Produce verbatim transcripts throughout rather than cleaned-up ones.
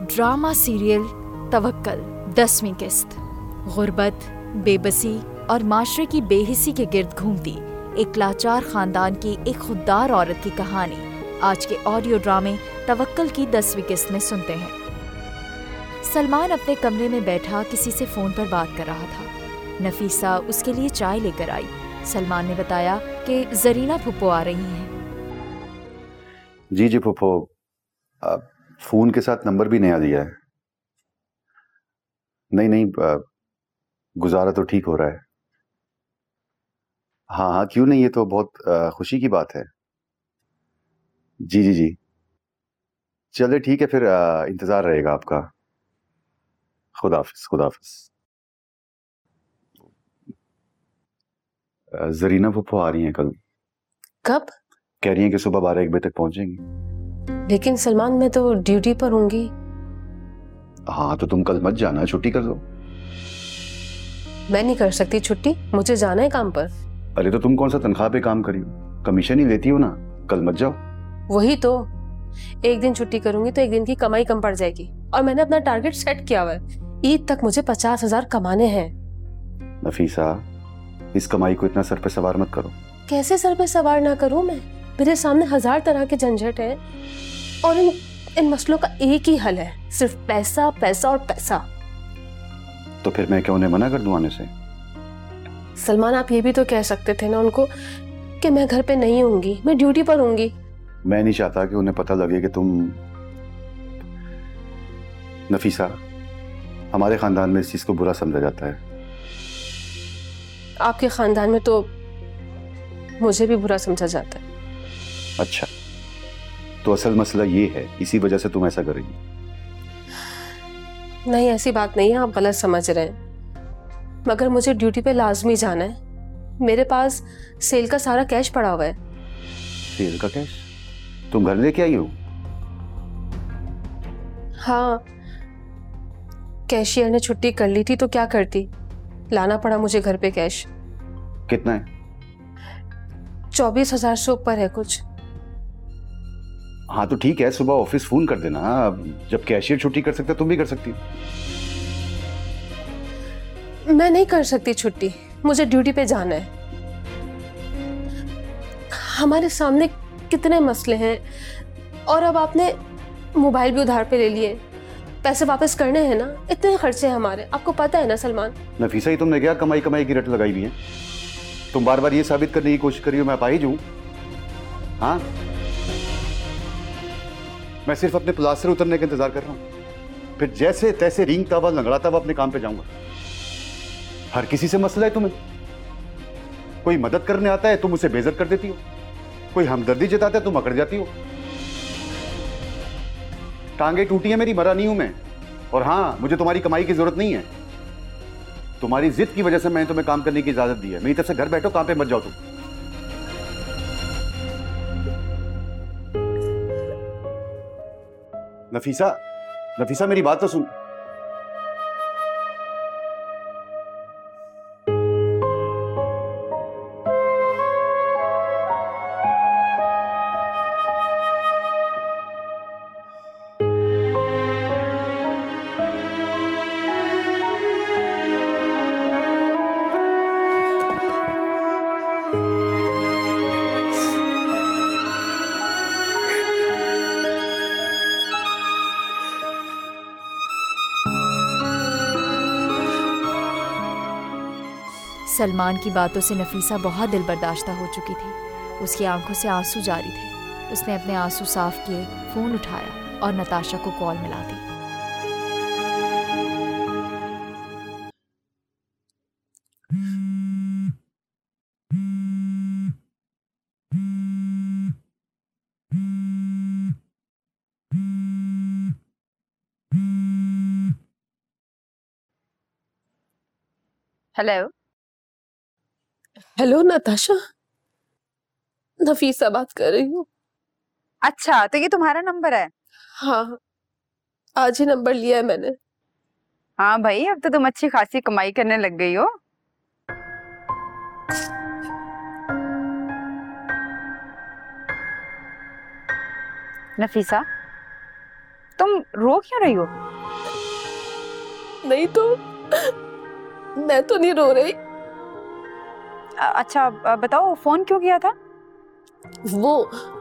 Drama serial तवक्कल दसवीं किस्त। गुर्बत, बेबसी और माशरे की बेहिसी के गिर्द घूमती एक लाचार खानदान की एक खुददार औरत की कहानी आज के ऑडियो ड्रामे तवक्कल की दसवीं किस्त में सुनते हैं। सलमान अपने कमरे में बैठा किसी से फोन पर बात कर रहा था। नफीसा उसके लिए चाय लेकर आई। सलमान ने बताया कि जरीना फुप्पो आ रही हैं। जी जी फुप्पो, फोन के साथ नंबर भी नया दिया है। नहीं नहीं, गुजारा तो ठीक हो रहा है। हाँ हाँ, क्यों नहीं, ये तो बहुत खुशी की बात है। जी जी जी, चलिए ठीक है फिर, इंतजार रहेगा आपका। खुदाफिज खुदाफिज। जरीना फुप्पो आ रही हैं कल। कब? कह रही हैं कि सुबह बारह एक बजे तक पहुंचेंगी। लेकिन सलमान, मैं तो ड्यूटी पर होंगी। हाँ तो तुम कल मत जाना, छुट्टी कर दो। मैं नहीं कर सकती छुट्टी, मुझे जाना है काम पर। अरे तो तुम कौन सा तनख्वाह पे काम करी हो, कमीशन ही लेती हो ना। कल मत जाओ। वही तो, एक दिन छुट्टी करूंगी तो एक दिन की कमाई कम पड़ जाएगी, और मैंने अपना टारगेट सेट किया हुआ है। ईद तक मुझे पचास हजार कमाने हैं। नफीसा, इस कमाई को इतना सर पे सवार मत करो। कैसे सर पे सवार ना करूं मैं? मेरे सामने हजार तरह के झंझट हैं, और इन इन मसलों का एक ही हल है, सिर्फ पैसा पैसा और पैसा। तो फिर मैं क्या उन्हें मना कर दूं आने से? सलमान, आप ये भी तो कह सकते थे ना उनको कि मैं घर पे नहीं होंगी, मैं ड्यूटी पर होंगी। मैं नहीं चाहता कि उन्हें पता लगे कि तुम। नफीसा, हमारे खानदान में इस चीज को बुरा समझा जाता है। आपके खानदान में तो मुझे भी बुरा समझा जाता है। अच्छा, तो असल मसला ये है, इसी वजह से तुम ऐसा कर रही हो? नहीं, ऐसी बात नहीं है, आप गलत समझ रहे हैं। मगर मुझे ड्यूटी पे लाजमी जाना है। मेरे पास सेल का सारा कैश पड़ा हुआ है। सेल का कैश तुम घर लेके आई हो? हाँ, कैशियर ने छुट्टी कर ली थी तो क्या करती, लाना पड़ा मुझे घर पे कैश। कितना है? चौबीस हजार से ऊपर है कुछ। हाँ तो ठीक है, सुबह ऑफिस फोन कर देना। जब कैशियर छुट्टी कर सकता तुम भी कर सकती हो। मैं नहीं कर सकती छुट्टी, मुझे ड्यूटी पे जाना है। हमारे सामने कितने मसले हैं, और अब आपने मोबाइल भी उधार पे ले लिए, पैसे वापस करने हैं ना, इतने खर्चे हैं हमारे, आपको पता है ना सलमान। नफीसा, ही तुमने क्या कमाई कमाई की रट लगाई हुई है? तुम बार बार ये साबित करने की कोशिश करी हो मैं अपाहिज हूं। हाँ, मैं सिर्फ अपने प्लास्टर उतरने का इंतजार कर रहा हूं, फिर जैसे तैसे रींगता हुआ लंगड़ाता हुआ अपने काम पे जाऊंगा। हर किसी से मसला है तुम्हें। कोई मदद करने आता है तुम उसे बेइज्जत कर देती हो, कोई हमदर्दी जताता है तुम अकड़ जाती हो। टांगे टूटी है मेरी, मरा नहीं हूं मैं। और हाँ, मुझे तुम्हारी कमाई की जरूरत नहीं है। तुम्हारी जिद की वजह से मैंने तुम्हें काम करने की इजाजत दी है। मेरी तरफ से घर बैठो, काम पे मत जाओ तुम। नफीसा, नफीसा मेरी बात तो सुन। सलमान की बातों से नफीसा बहुत दिल बर्दाश्ता हो चुकी थी। उसकी आंखों से आंसू जारी थे। उसने अपने आंसू साफ किए, फोन उठाया और नताशा को कॉल मिला दी। हेलो। हेलो नताशा, नफीसा बात कर रही हूँ। अच्छा, तो ये तुम्हारा नंबर है? हाँ, आज ही नंबर लिया है मैंने। हाँ भाई, अब तो तुम अच्छी खासी कमाई करने लग गई हो। नफीसा, तुम रो क्यों रही हो? नहीं तो मैं तो नहीं रो रही। अ- अच्छा बताओ, फोन क्यों किया था? वो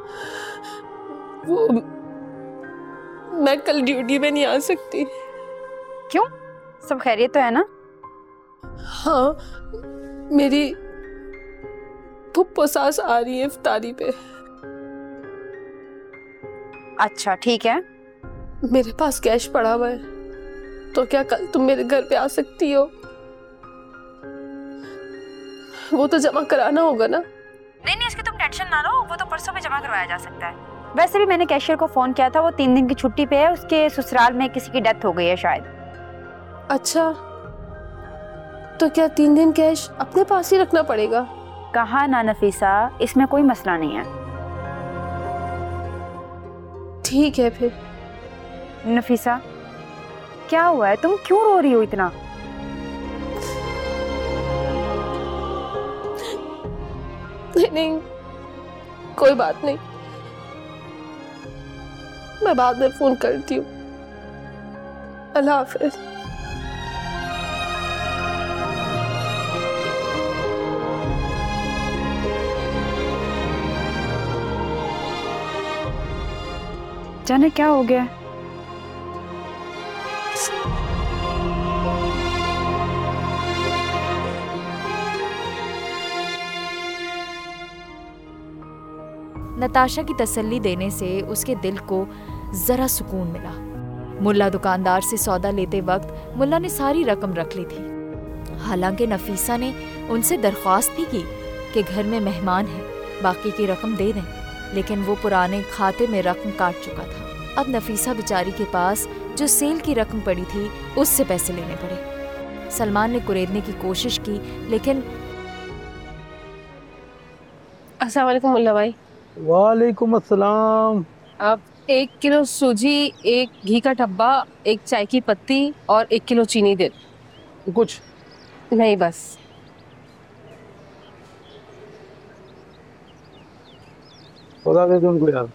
वो मैं कल ड्यूटी में नहीं आ सकती। क्यों? सब खैरियत तो है ना? हाँ, मेरी फुप्पो सास आ रही है इफ्तारी पे। अच्छा ठीक है। मेरे पास कैश पड़ा हुआ है, तो क्या कल तुम मेरे घर पे आ सकती हो? वो तो जमा कराना होगा ना? नहीं नहीं, इसकी तुम टेंशन ना लो, वो तो परसों में जमा करवाया जा सकता है। वैसे भी मैंने कैशियर को फोन किया था, वो तीन दिन की छुट्टी पे है, उसके ससुराल में किसी की डेथ हो गई है शायद। अच्छा, तो क्या तीन दिन कैश अपने पास ही रखना पड़ेगा? कहा ना नफीसा, इसमें कोई मसला नहीं है। ठीक है फिर। नफीसा क्या हुआ है, तुम क्यों रो रही हो इतना? नहीं नहीं, कोई बात नहीं, मैं बाद में फोन करती हूँ। अल्लाह हाफिज। जाने क्या हो गया। नताशा की तसल्ली देने से उसके दिल को जरा सुकून मिला। मुल्ला दुकानदार से सौदा लेते वक्त मुल्ला ने सारी रकम रख ली थी। हालांकि नफीसा ने उनसे दरख्वास्त भी की कि घर में मेहमान है, बाकी की रकम दे दें, लेकिन वो पुराने खाते में रकम काट चुका था। अब नफीसा बेचारी के पास जो सेल की रकम पड़ी थी उससे पैसे लेने पड़े। सलमान ने कुरेदने की कोशिश की, लेकिन अस्सलाम वालेकुम मुल्ला भाई। वालेकुम अस्सलाम। आप एक किलो सूजी, एक घी का डब्बा, एक चाय की पत्ती और एक किलो चीनी दे। कुछ नहीं बस। खुदा के तुमको यार।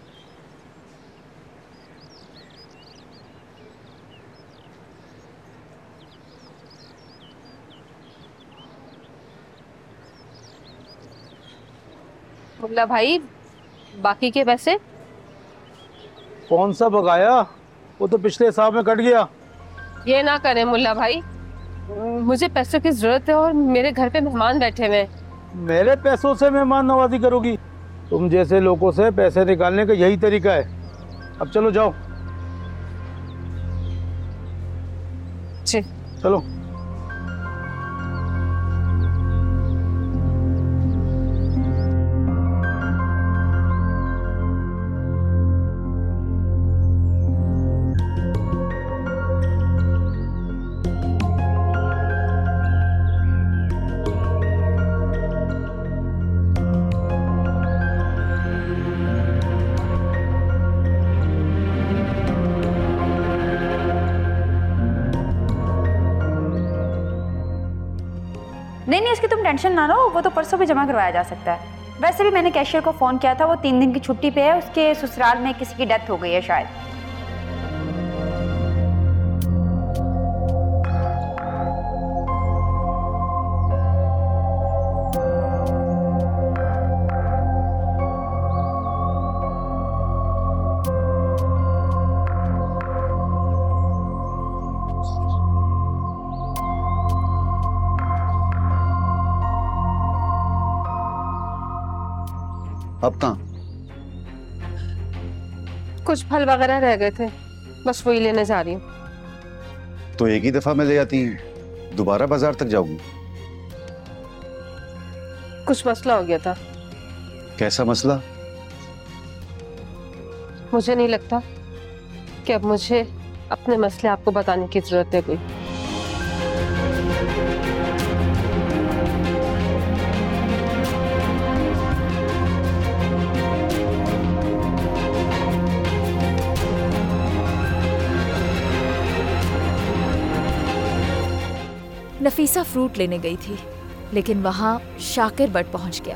मुल्ला भाई, बाकी के पैसे? कौन सा बकाया? वो तो पिछले हिसाब में कट गया। ये ना करें मुल्ला भाई, मुझे पैसों की जरूरत है और मेरे घर पे मेहमान बैठे हुए हैं। मेरे पैसों से मेहमान नवाजी करोगी? तुम जैसे लोगों से पैसे निकालने का यही तरीका है। अब चलो जाओ। जी चलो। नहीं नहीं, इसकी तुम टेंशन ना लो, वो तो परसों भी जमा करवाया जा सकता है। वैसे भी मैंने कैशियर को फोन किया था, वो तीन दिन की छुट्टी पे है, उसके ससुराल में किसी की डेथ हो गई है शायद। अब कहाँ? कुछ फल वगैरह रह गए थे, बस वही लेने जा रही हूँ। तो एक ही दफा में ले आती, दोबारा बाजार तक जाऊंगी? कुछ मसला हो गया था। कैसा मसला? मुझे नहीं लगता कि अब मुझे अपने मसले आपको बताने की जरूरत है कोई। नफीसा फ्रूट लेने गई थी, लेकिन वहां शाकिर बट पहुंच गया।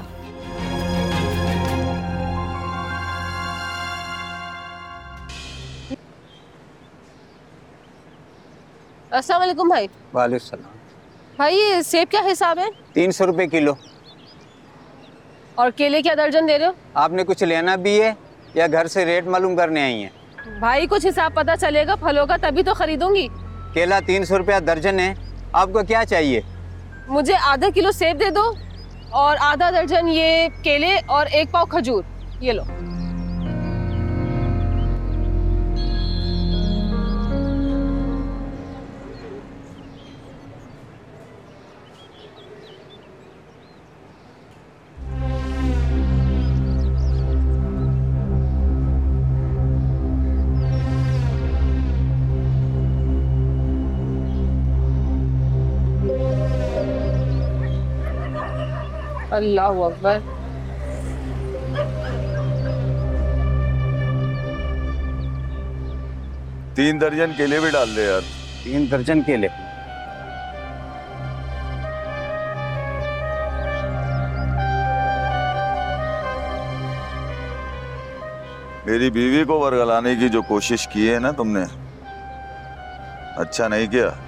अस्सलाम वालेकुम भाई। वालेकुम सलाम। भाई ये सेब क्या हिसाब है? तीन सौ रुपये किलो। और केले क्या दर्जन दे रहे हो? आपने कुछ लेना भी है या घर से रेट मालूम करने आई हैं? भाई कुछ हिसाब पता चलेगा फलों का, तभी तो खरीदूंगी। केला तीन सौ रुपया दर्जन है, आपको क्या चाहिए? मुझे आधा किलो सेब दे दो और आधा दर्जन ये केले और एक पाव खजूर, ये लो। अल्लाह अकबर। तीन दर्जन केले भी डाल दे यार। तीन दर्जन केले। मेरी बीवी को वर्गलाने की जो कोशिश की है ना तुमने, अच्छा नहीं किया।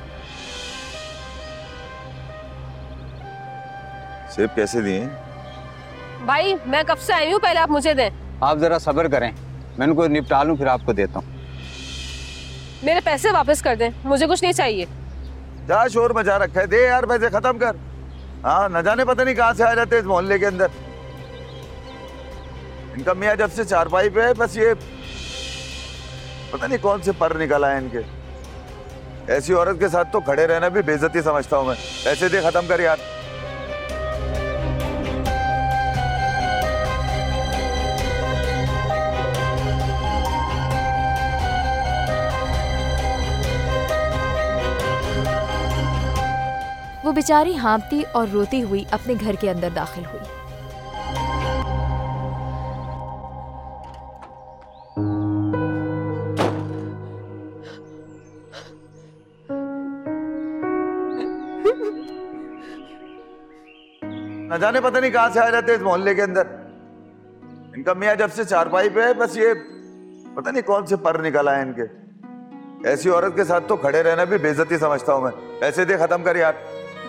सेब कैसे दिए? भाई मैं कब से आई हूँ, पहले आप मुझे दें। आप जरा सब्र करें, मैं उनको निपटा लूं फिर आपको देता हूँ। मेरे पैसे वापस कर दें, मुझे कुछ नहीं चाहिए। क्या शोर मचा रखा है, दे यार पैसे खत्म कर। हाँ न जाने पता नहीं कहाँ से आ जाते हैं इस मोहल्ले के अंदर। इनका मियाँ जब से चारपाई पे है, बस ये पता नहीं कौन से पर निकल आए इनके। ऐसी औरत के साथ तो खड़े रहना भी बेइज्जती समझता हूँ मैं। पैसे दे, खत्म कर यार। वो बेचारी हाँफती और रोती हुई अपने घर के अंदर दाखिल हुई। न जाने पता नहीं कहाँ से आ जाते हैं इस मोहल्ले के अंदर। इनका मियाँ जब से चारपाई पे है, बस ये पता नहीं कौन से पर निकल आए इनके। ऐसी औरत के साथ तो खड़े रहना भी बेइज्जती समझता हूँ मैं। पैसे दे, खत्म कर यार।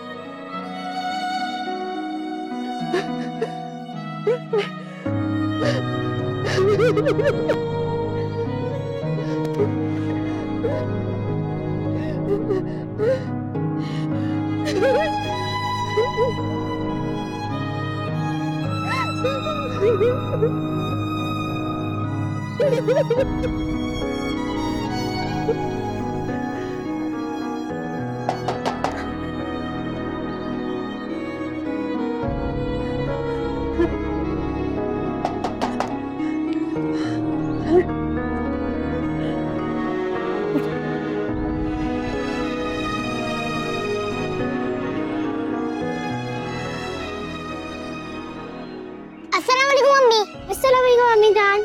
अस्सलाम वालेकुम मम्मी। अस्सलाम वालेकुम मम्मी जान।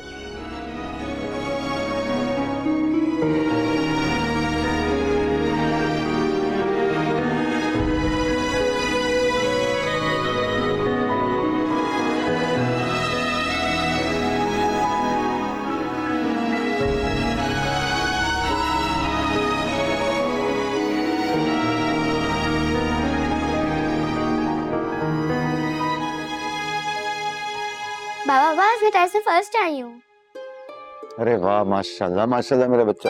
बाबा बस मैं टेस्ट से फर्स्ट आई हूँ। अरे वाह, माशाल्लाह माशाल्लाह मेरा बच्चा।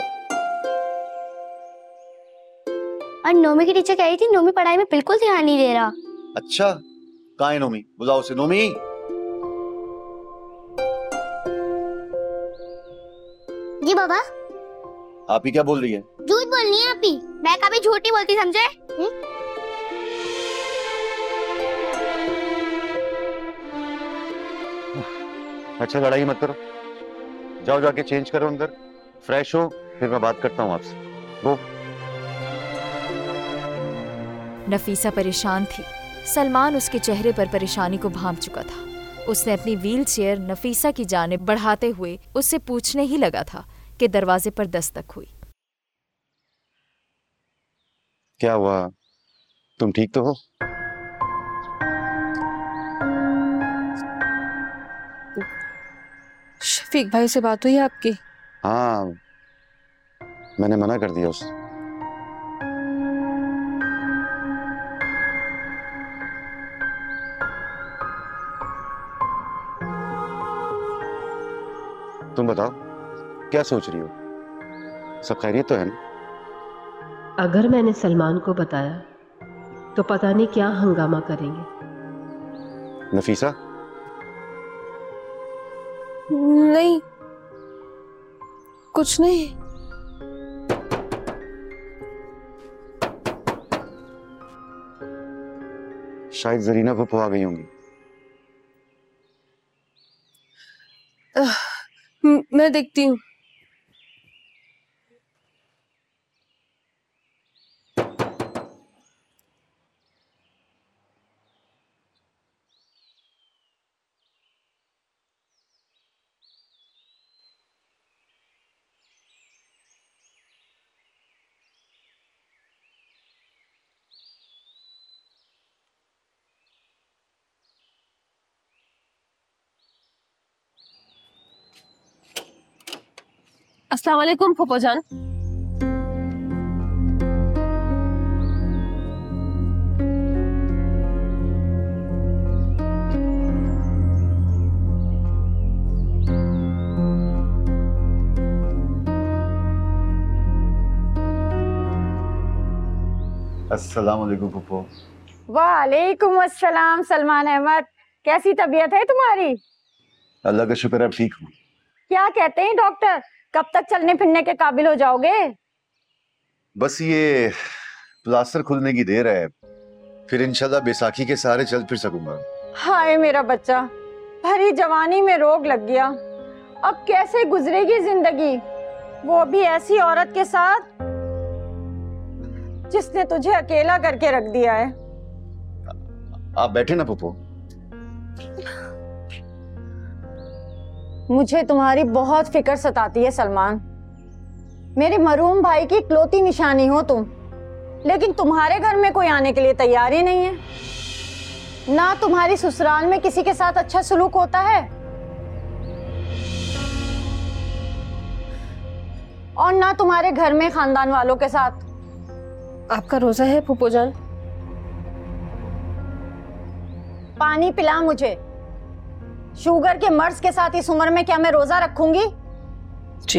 और नोमी की टीचर कह रही थी नोमी पढ़ाई में बिल्कुल ध्यान नहीं दे रहा। अच्छा, कहाँ है नोमी? बुलाओ उसे। नोमी, जी बाबा। आप ही क्या बोल रही है? झूठ बोलनी है आप ही, मैं कभी झूठ नहीं बोलती, समझे? हुँ? अच्छा लड़ाई मत करो, जाओ जाके चेंज करो अंदर, फ्रेश हो, फिर मैं बात करता हूँ आपसे। वो नफीसा परेशान थी। सलमान उसके चेहरे पर परेशानी को भांप चुका था। उसने अपनी व्हील चेयर नफीसा की जानिब बढ़ाते हुए उससे पूछने ही लगा था कि दरवाजे पर दस्तक हुई। क्या हुआ, तुम ठीक तो हो? शफीक भाई से बात हुई आपकी? हाँ, मैंने मना कर दिया उसे। तुम बताओ क्या सोच रही हो? सब खैरियत तो है ना? अगर मैंने सलमान को बताया तो पता नहीं क्या हंगामा करेंगे। नफीसा, नहीं, कुछ नहीं। शायद जरीना पप्पू आ गई होंगी। मैं देखती हूँ। अस्सलाम वालेकुम फूफो जान। अस्सलाम वालेकुम पप्पू। वालेकुम अस्सलाम सलमान अहमद, कैसी तबीयत है तुम्हारी? अल्लाह का शुक्र है, ठीक हूँ। क्या कहते हैं डॉक्टर, कब तक चलने फिरने के काबिल हो जाओगे? बस ये प्लास्टर खुलने की देर है, फिर इंशाल्लाह बैसाखी के सहारे चल फिर सकूंगा। हाय मेरा बच्चा, भरी जवानी में रोग लग गया, अब कैसे गुजरेगी जिंदगी, वो भी ऐसी औरत के साथ जिसने तुझे अकेला करके रख दिया है। आप बैठे ना पप्पू। मुझे तुम्हारी बहुत फिक्र सताती है सलमान। मेरे मरूम भाई की इकलौती निशानी हो तुम, लेकिन तुम्हारे घर में कोई आने के लिए तैयार ही नहीं है। ना तुम्हारी ससुराल में किसी के साथ अच्छा सलूक होता है और ना तुम्हारे घर में खानदान वालों के साथ। आपका रोजा है फूफो जान? पानी पिला मुझे। शुगर के मर्ज के साथ इस उम्र में क्या मैं रोजा रखूंगी? जी।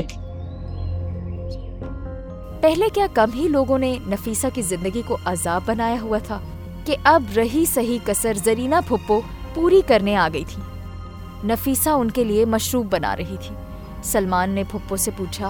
पहले क्या कम ही लोगों ने नफीसा की जिंदगी को अजाब बनाया हुआ था कि अब रही सही कसर जरीना फुप्पो पूरी करने आ गई थी। नफीसा उनके लिए मशरूब बना रही थी। सलमान ने फुप्पो से पूछा,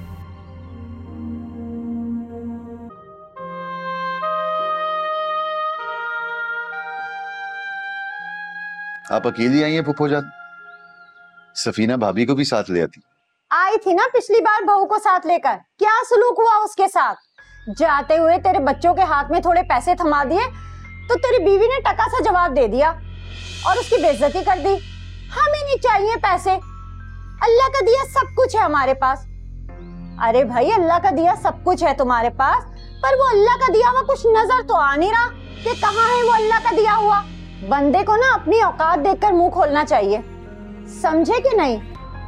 आप अकेली आई हैं फुप्पो जान? सफीना भाभी को भी साथ ले आती। आई थी ना पिछली बार बहू को साथ लेकर, क्या सलूक हुआ उसके साथ? जाते हुए तेरे बच्चों के हाथ में थोड़े पैसे थमा दिए तो तेरी बीवी ने टका सा जवाब दे दिया और उसकी बेइज्जती कर दी। हमें नहीं चाहिए पैसे, अल्लाह का दिया सब कुछ है हमारे पास। अरे भाई, अल्लाह का दिया सब कुछ है तुम्हारे पास, पर वो अल्लाह का दिया हुआ कुछ नजर तो आ नहीं रहा कि कहाँ है वो अल्लाह का दिया हुआ। बंदे को ना अपनी औकात देखकर मुंह खोलना चाहिए, समझे कि नहीं?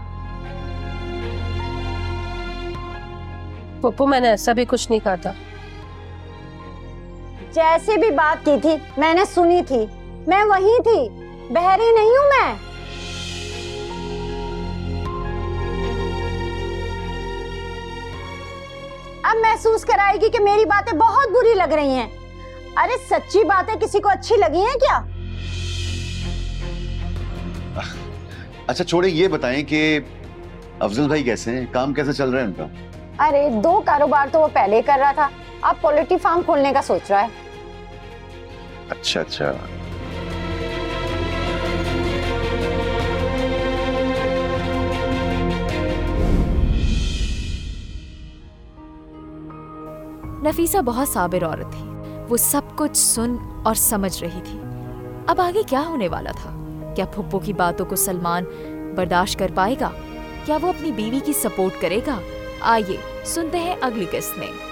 पप्पू, मैंने ऐसा भी कुछ नहीं कहा था। जैसे भी बात की थी मैंने सुनी थी, मैं वहीं थी, बहरी नहीं हूं मैं। अब महसूस कराएगी कि मेरी बातें बहुत बुरी लग रही हैं। अरे सच्ची बातें किसी को अच्छी लगी हैं क्या? अच्छा छोड़े, ये बताएं कि अफजल भाई कैसे हैं, काम कैसे चल रहा है उनका? अरे दो कारोबार तो वो पहले ही कर रहा था, अब पोल्ट्री फार्म खोलने का सोच रहा है। अच्छा अच्छा। नफीसा बहुत साबिर औरत थी, वो सब कुछ सुन और समझ रही थी। अब आगे क्या होने वाला था? क्या फुप्पो की बातों को सलमान बर्दाश्त कर पाएगा? क्या वो अपनी बीवी की सपोर्ट करेगा? आइए सुनते हैं अगली किस्त में।